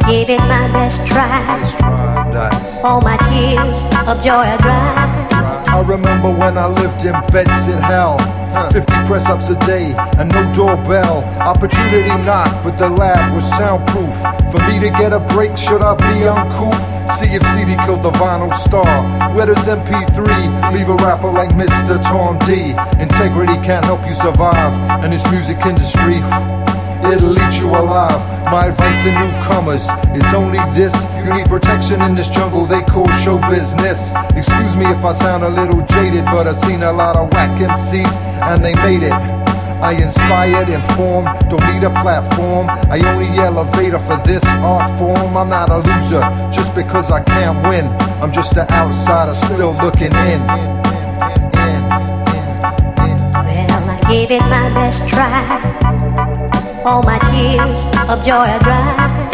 gave it my best try. All my tears of joy are dry. I remember when I lived in Bedsit hell, 50 press-ups a day and no doorbell. Opportunity knocked, but the lab was soundproof. For me to get a break, should I be uncouth? See if CD killed the vinyl star. Where does MP3 leave a rapper like Mr. Tom D? Integrity can't help you survive in this music industry. It'll eat you alive. My advice to newcomers is only this: you need protection in this jungle they call show business. Excuse me if I sound a little jaded, but I've seen a lot of whack MCs and they made it. I inspired, informed, don't need a platform. I only elevator for this art form. I'm not a loser just because I can't win. I'm just an outsider still looking in. Well, I gave it my best try. All my tears of joy are dry.